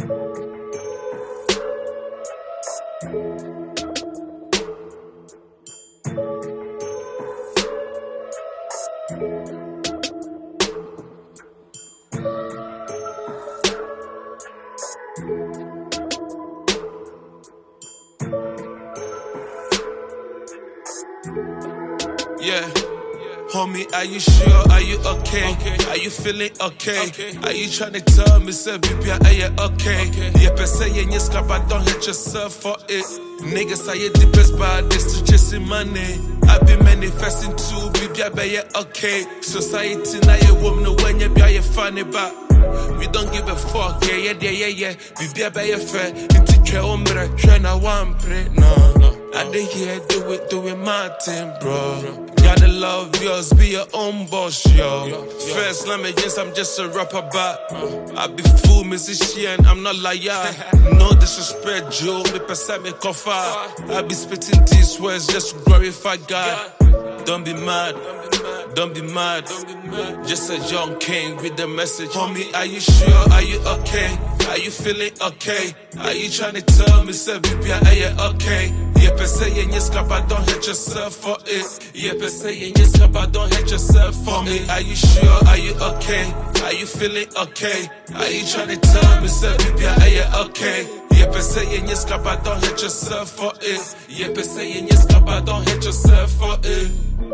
Yeah. Homie, are you sure? Are you okay? Are you feeling okay? Are you trying to tell me, say, baby, are you okay? Yeah, per se, you scrap, but don't hurt yourself for it. Niggas are you the best bad, this to chasing money. I be manifesting too, baby, I bet you okay. Society now you woman know when you be funny, but we don't give a fuck. Yeah. Baby, I bet you fair. Into care umbre, try na one pray. No. I did here do it my thing, bro. Gotta love yours, be your own boss, yo. First, let me guess, I'm just a rapper, but I be fool, musician, I'm not liar. No disrespect, Joe, me percent me cover. I be spitting these words just to glorify God. Don't be mad, don't be mad. Just a young king with the message. Homie, are you sure? Are you okay? Are you feeling okay? Are you trying to tell me, say, baby, are you okay? Yeah, per se, in your scrap, but don't hurt yourself for it. Yeah, per se, in your scrap, but don't hurt yourself for it. Are you sure? Are you okay? Are you feeling okay? Are you trying to tell me, say, baby, are you okay? Yeah, per se, in your scrap, but don't hurt yourself for it. Yeah, per se, in your scrap, but don't hurt yourself for it.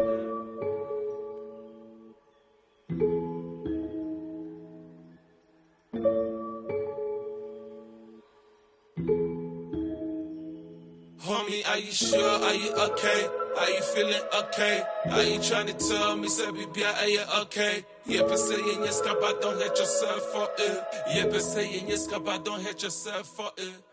Homie, are you sure? Are you okay? Are you feeling okay? Are you trying to tell me, say, baby, are you okay? Yeah, per se, in your scrap, but don't hurt yourself for it. Yeah, per se, in your scrap, but don't hurt yourself for it.